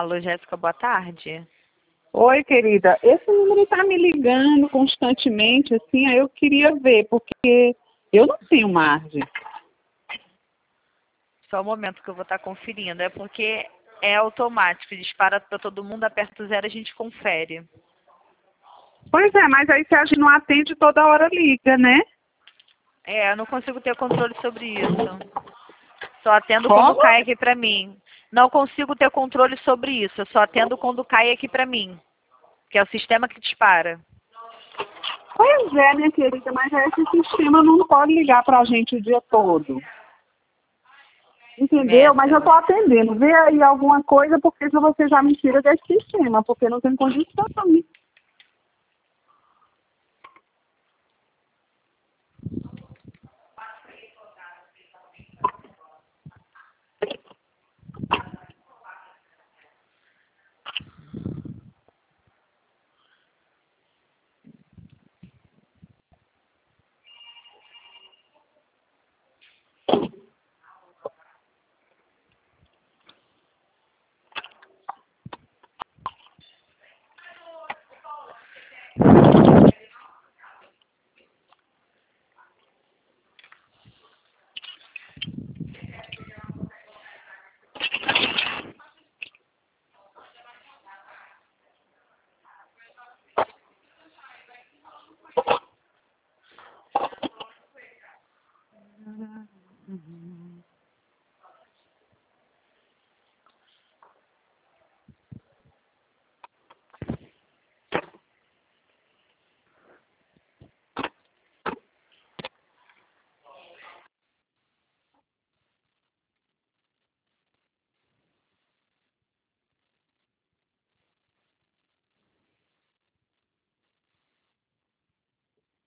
Alô, Jéssica, boa tarde. Oi, querida. Esse número está me ligando constantemente, assim, aí eu queria ver, porque eu não tenho margem. Só um momento que eu vou estar conferindo. É porque é automático, dispara para todo mundo, aperta o zero, a gente confere. Pois é, mas aí se a gente não atende, toda hora liga, né? Eu não consigo ter controle sobre isso. Só atendo quando Como? cai aqui para mim. Não consigo ter controle sobre isso. Eu só atendo quando cai aqui para mim. Que é o sistema que dispara. Pois é, minha querida, mas esse sistema não pode ligar para a gente o dia todo. Entendeu? Mas eu estou atendendo. Vê aí alguma coisa, porque se você já me tira desse sistema, porque não tem condição.